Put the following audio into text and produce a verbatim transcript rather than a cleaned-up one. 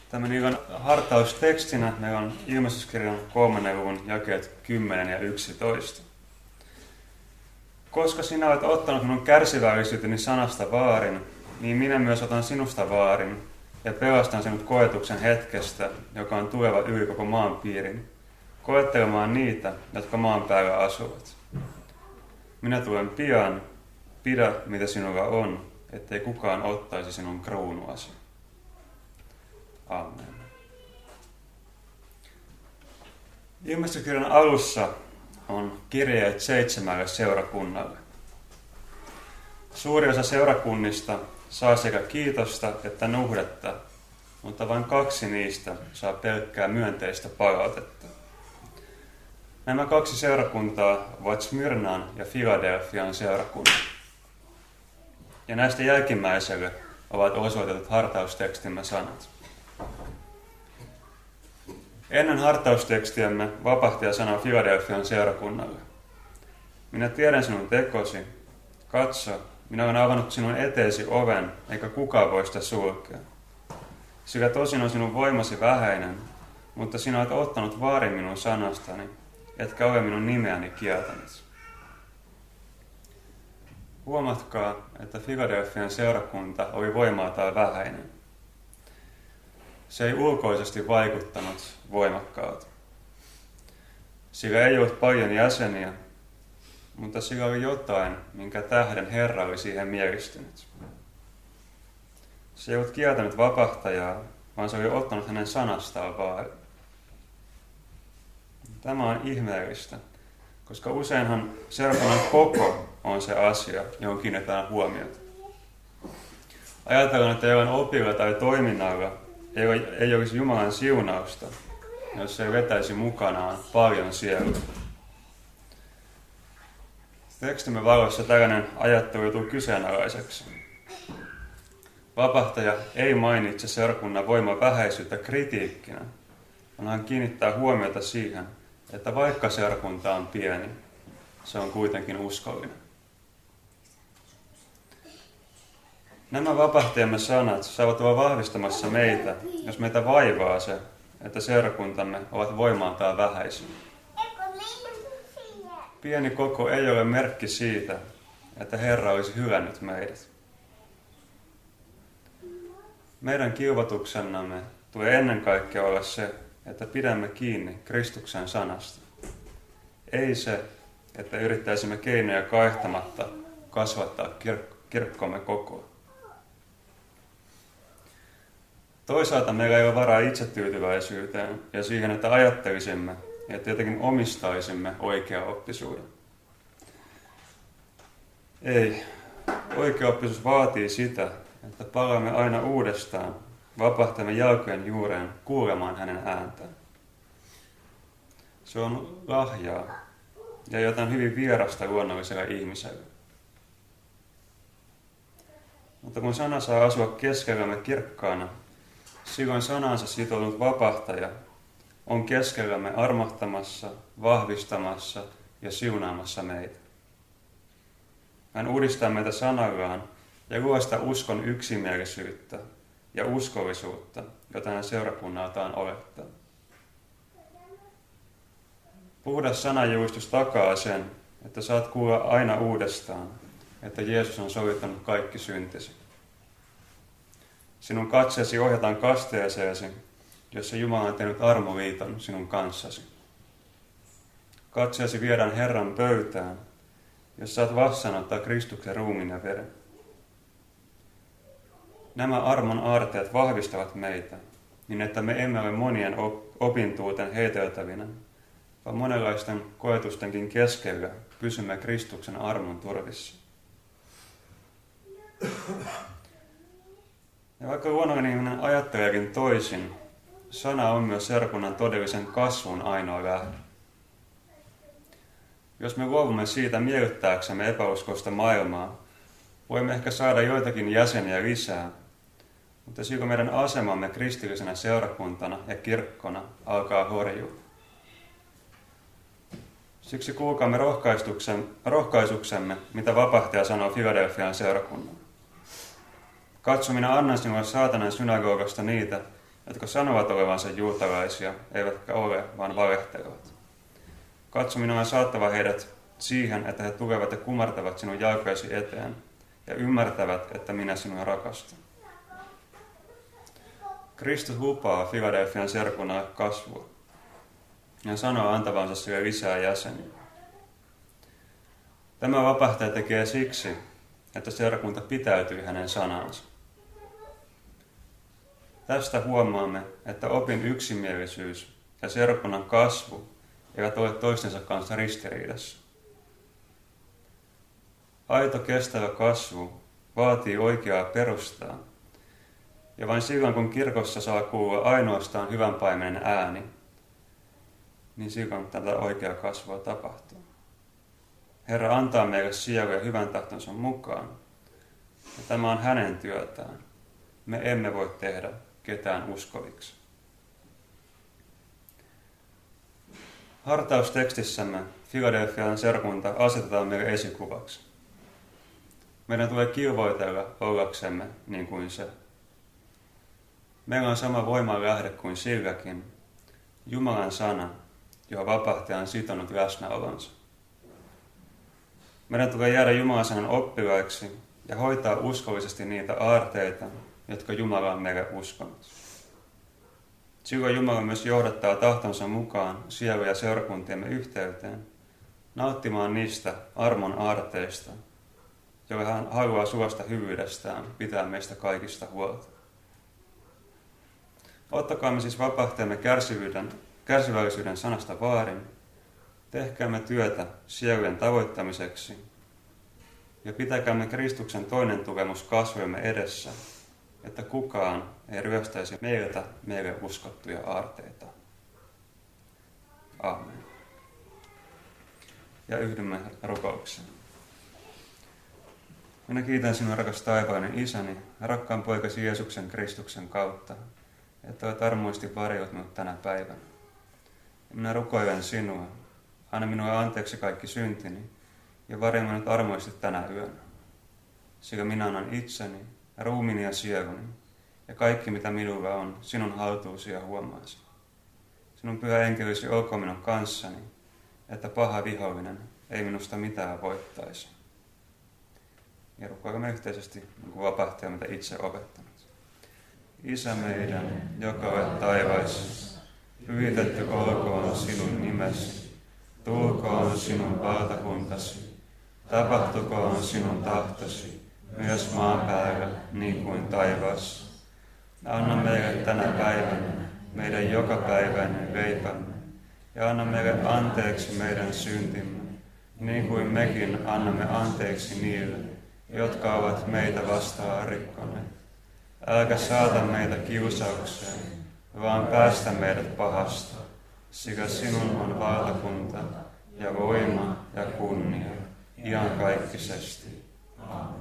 Tämän illan hartaustekstinä meillä on Ilmestyskirjan kolmannen luvun jakeet kymmenen ja yksitoista. Koska sinä olet ottanut minun kärsivällisyyteni sanasta vaarin, niin minä myös otan sinusta vaarin ja pelastan sinut koetuksen hetkestä, joka on tuleva yli koko maan piirin, koettelemaan niitä, jotka maan päällä asuvat. Minä tulen pian, pidä mitä sinulla on, ettei kukaan ottaisi sinun kruunuasi. Amen. Ilmestyskirjan alussa on kirjeet seitsemälle seurakunnalle. Suuri osa seurakunnista saa sekä kiitosta että nuhdetta, mutta vain kaksi niistä saa pelkkää myönteistä palautetta. Nämä kaksi seurakuntaa ovat Smyrnan ja Filadelfian seurakunnat. Ja näistä jälkimmäiselle ovat osoitetut hartaustekstimme sanat. Ennen hartaustekstiämme vapahtaja sanoo Filadelfian seurakunnalle: minä tiedän sinun tekosi. Katso, minä olen avannut sinun eteesi oven, eikä kukaan voi sitä sulkea. Sillä tosin on sinun voimasi vähäinen, mutta sinä olet ottanut vaarin minun sanastani, etkä ole minun nimeäni kieltänyt. Huomatkaa, että Filadelfian seurakunta oli voimaltaan vähäinen. Se ei ulkoisesti vaikuttanut voimakkaalta. Sillä ei ollut paljon jäseniä, mutta sillä oli jotain, minkä tähden Herra oli siihen mielistynyt. Se ei ollut kieltänyt vapahtajaa, vaan se oli ottanut hänen sanastaan vaarin. Tämä on ihmeellistä, koska useinhan seurakunnan koko on se asia, johon kiinnitetään huomiota. Ajatellaan, että jollain opilla tai toiminnalla ei olisi Jumalan siunausta, jos se ei vetäisi mukanaan paljon sielua. Tekstimme valossa tällainen ajattelu joutuu kyseenalaiseksi. Vapahtaja ei mainitse seurakunnan voiman vähäisyyttä kritiikkinä, vaan hän kiinnittää huomiota siihen, että vaikka seurakunta on pieni, se on kuitenkin uskollinen. Nämä vapahtajamme sanat saavat olla vahvistamassa meitä, jos meitä vaivaa se, että seurakuntamme ovat voimaltaan vähäisiä. Pieni koko ei ole merkki siitä, että Herra olisi hylännyt meidät. Meidän kilvotuksennamme tulee ennen kaikkea olla se, että pidämme kiinni Kristuksen sanasta. Ei se, että yrittäisimme keinoja kaihtamatta kasvattaa kir- kirkkomme kokoa. Toisaalta meillä ei ole varaa itsetyytyväisyyteen ja siihen, että ajattelisimme, että jotenkin omistaisimme oikeaoppisuuden. Ei. Oikeaoppisuus vaatii sitä, että palaamme aina uudestaan vapahtajamme jalkojen juureen kuulemaan hänen ääntään. Se on lahjaa ja jotain hyvin vierasta luonnolliselle ihmiselle. Mutta kun sana saa asua keskellämme kirkkaana, silloin sanansa sitoutunut vapahtaja on keskellämme armahtamassa, vahvistamassa ja siunaamassa meitä. Hän uudistaa meitä sanallaan ja luo sitä uskon yksimielisyyttä ja uskollisuutta, jota hän seurakunnaltaan olettaa. Puhdas sananjulistus takaa sen, että saat kuulla aina uudestaan, että Jeesus on sovittanut kaikki syntisi. Sinun katseesi ohjataan kasteeseesi, jossa Jumala on tehnyt armoliiton sinun kanssasi. Katseesi viedään Herran pöytään, jos saat vastaanottaa Kristuksen ruumiin ja veren. Nämä armon aarteet vahvistavat meitä, niin että me emme ole monien opintuuten heiteltävinä, vaan monenlaisten koetustenkin keskellä pysymme Kristuksen armon turvissa. Ja vaikka luonnollinen ihminen ajatteleekin toisin, sana on myös seurakunnan todellisen kasvun ainoa lähde. Jos me luovumme siitä miellyttääksemme epäuskoista maailmaa, voimme ehkä saada joitakin jäseniä lisää, mutta silloin meidän asemamme kristillisenä seurakuntana ja kirkkona alkaa horjua. Siksi kuulkaamme rohkaisuksemme, mitä vapahtaja sanoo Filadelfian seurakunnalle. Katso, minä annan sinulle saatanan synagogasta niitä, jotka sanovat olevansa juutalaisia, eivätkä ole, vaan valehtelevat. Katso, minua on saattava heidät siihen, että he tulevat ja kumartavat sinun jalkojesi eteen ja ymmärtävät, että minä sinua rakastan. Kristus lupaa Filadelfian seurakunnalle kasvua ja sanoo antavansa sille lisää jäseniä. Tämä vapahtaja tekee siksi, että seurakunta pitäytyy hänen sanansa. Tästä huomaamme, että opin yksimielisyys ja seurakunnan kasvu eivät ole toistensa kanssa ristiriidassa. Aito kestävä kasvu vaatii oikeaa perustaa, ja vain silloin kun kirkossa saa kuulla ainoastaan hyvän paimenen ääni, niin silloin tätä oikeaa kasvua tapahtuu. Herra antaa meille sieluja hyvän tahtonsa mukaan, ja tämä on hänen työtään. Me emme voi tehdä ketään uskoviksi. Hartaustekstissämme Filadelfian seurakunta asetetaan meille esikuvaksi. Meidän tulee kilvoitella ollaksemme niin kuin se. Meillä on sama voiman lähde kuin silläkin, Jumalan sana, johon vapahtaja on sitonut läsnäolonsa. Meidän tulee jäädä Jumalan sanan oppilaiksi ja hoitaa uskollisesti niitä aarteita, jotka Jumala on meille uskonut. Silloin Jumala myös johdattaa tahtonsa mukaan sielu- ja seurakuntiemme yhteyteen, nauttimaan niistä armon aarteista, joilla hän haluaa suosta hyvyydestään pitää meistä kaikista huolta. Ottakaamme siis vapahtajamme kärsivyyden, kärsivällisyyden sanasta vaarin, tehkäämme työtä sielujen tavoittamiseksi ja pitäkäämme Kristuksen toinen tulemus kasvojemme edessä, että kukaan ei ryöstäisi meiltä meille uskottuja aarteita. Aamen. Ja yhdymme rukoukseen. Minä kiitän sinua, rakas taivainen Isäni, rakkaan poikasi Jeesuksen Kristuksen kautta, että olet armoisesti varjellut minut tänä päivänä. Ja minä rukoilen sinua, anna minulle anteeksi kaikki syntini ja varjele minut armoisesti tänä yönä. Sillä minä annan itseni, ruumiini ja sieluni ja kaikki mitä minulla on sinun haltuusi ja huomaasi. Sinun pyhä enkelisi olkoon minun kanssani, että paha vihollinen ei minusta mitään voittaisi. Ja rukoilemme yhteisesti, niin kuin vapahtaja mitä itse opettanut. Isä meidän, joka olet taivaissa, pyhitetty olkoon sinun nimesi, tulkoon sinun valtakuntasi, tapahtukoon sinun tahtosi, myös maan päällä niin kuin taivaassa. Anna meille tänä päivänä meidän jokapäiväinen leipämme, ja anna meille anteeksi meidän syntimme, niin kuin mekin annamme anteeksi niille, jotka ovat meitä vastaan rikkoneet. Älkä saata meitä kiusaukseen, vaan päästä meidät pahasta, sillä sinun on valtakunta ja voima ja kunnia iankaikkisesti. Amen.